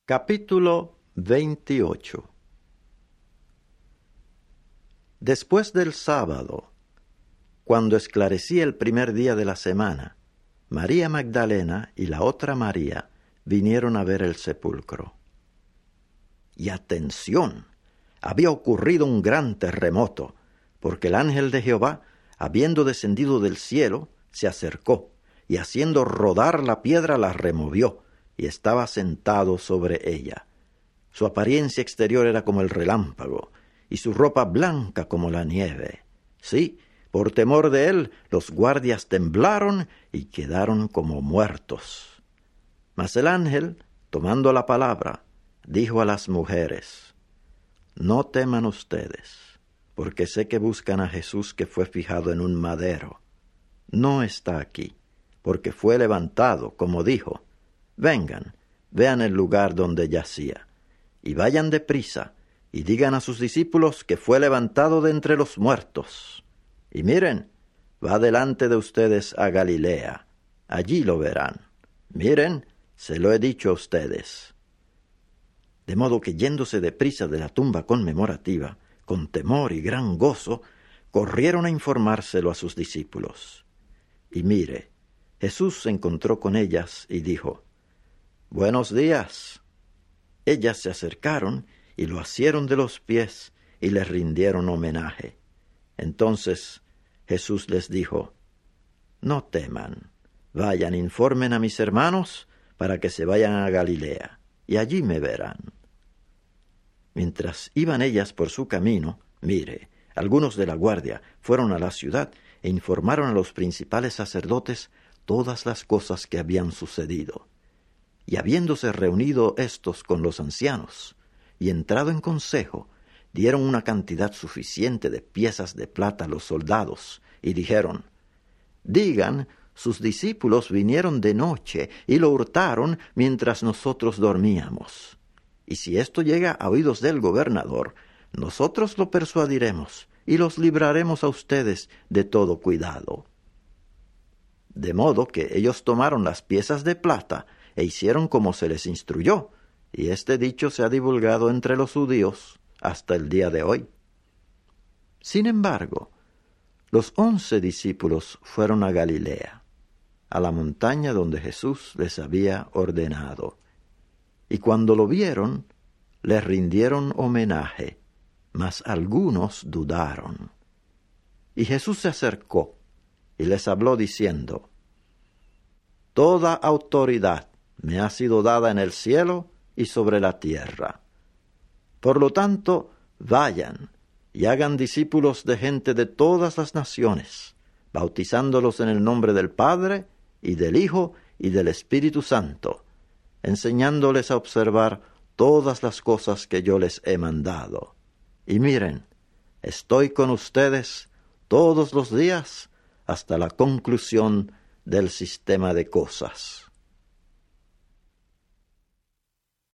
Capítulo 28. Después del sábado, cuando esclarecía el primer día de la semana, María Magdalena y la otra María vinieron a ver el sepulcro. Y atención, había ocurrido un gran terremoto, porque el ángel de Jehová, habiendo descendido del cielo, se acercó, y haciendo rodar la piedra la removió, y estaba sentado sobre ella. Su apariencia exterior era como el relámpago, y su ropa blanca como la nieve. Sí, por temor de él, los guardias temblaron y quedaron como muertos. Mas el ángel, tomando la palabra, dijo a las mujeres: No teman ustedes, porque sé que buscan a Jesús que fue fijado en un madero. No está aquí, porque fue levantado, como dijo. Vengan, vean el lugar donde yacía, y vayan deprisa, y digan a sus discípulos que fue levantado de entre los muertos. Y miren, va delante de ustedes a Galilea, allí lo verán. Miren, se lo he dicho a ustedes. De modo que yéndose deprisa de la tumba conmemorativa, con temor y gran gozo, corrieron a informárselo a sus discípulos. Y mire, Jesús se encontró con ellas y dijo: Buenos días. Ellas se acercaron y lo asieron de los pies y le rindieron homenaje. Entonces Jesús les dijo: No teman, vayan, informen a mis hermanos para que se vayan a Galilea, y allí me verán. Mientras iban ellas por su camino, mire, algunos de la guardia fueron a la ciudad e informaron a los principales sacerdotes todas las cosas que habían sucedido. Y habiéndose reunido éstos con los ancianos, y entrado en consejo, dieron una cantidad suficiente de piezas de plata a los soldados, y dijeron: Digan, sus discípulos vinieron de noche y lo hurtaron mientras nosotros dormíamos. Y si esto llega a oídos del gobernador, nosotros lo persuadiremos y los libraremos a ustedes de todo cuidado. De modo que ellos tomaron las piezas de plata e hicieron como se les instruyó, y este dicho se ha divulgado entre los judíos hasta el día de hoy. Sin embargo, los 11 discípulos fueron a Galilea, a la montaña donde Jesús les había ordenado. Y cuando lo vieron, les rindieron homenaje, mas algunos dudaron. Y Jesús se acercó y les habló diciendo: Toda autoridad me ha sido dada en el cielo y sobre la tierra. Por lo tanto, vayan y hagan discípulos de gente de todas las naciones, bautizándolos en el nombre del Padre, y del Hijo, y del Espíritu Santo, enseñándoles a observar todas las cosas que yo les he mandado. Y miren, estoy con ustedes todos los días hasta la conclusión del sistema de cosas.